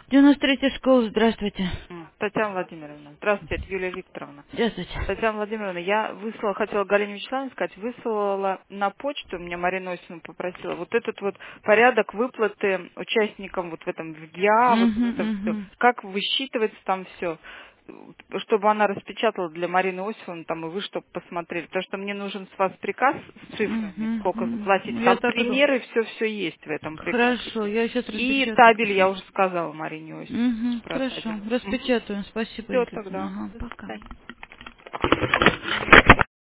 93-я школа, здравствуйте. Татьяна Владимировна. Здравствуйте, это Юлия Викторовна. Здравствуйте. Татьяна Владимировна, я выслала, хотела Галине Вячеславовне сказать, выслала на почту, меня Марина Осиповна попросила, вот этот вот порядок выплаты участникам вот в этом в ГИА, вот в этом все, как высчитывается там все, чтобы она распечатала для Марины Осиповны, там и вы, чтобы посмотрели, потому что мне нужен с вас приказ с цифрами, сколько заплатить. Я Там так и думаю. примеры, все есть в этом приказе. Хорошо, я сейчас И распечатаю. табель я уже сказала Марине Осиповне про Хорошо, табель. распечатаю. Спасибо, Все Екатерина. тогда. Ага, До пока. свидания.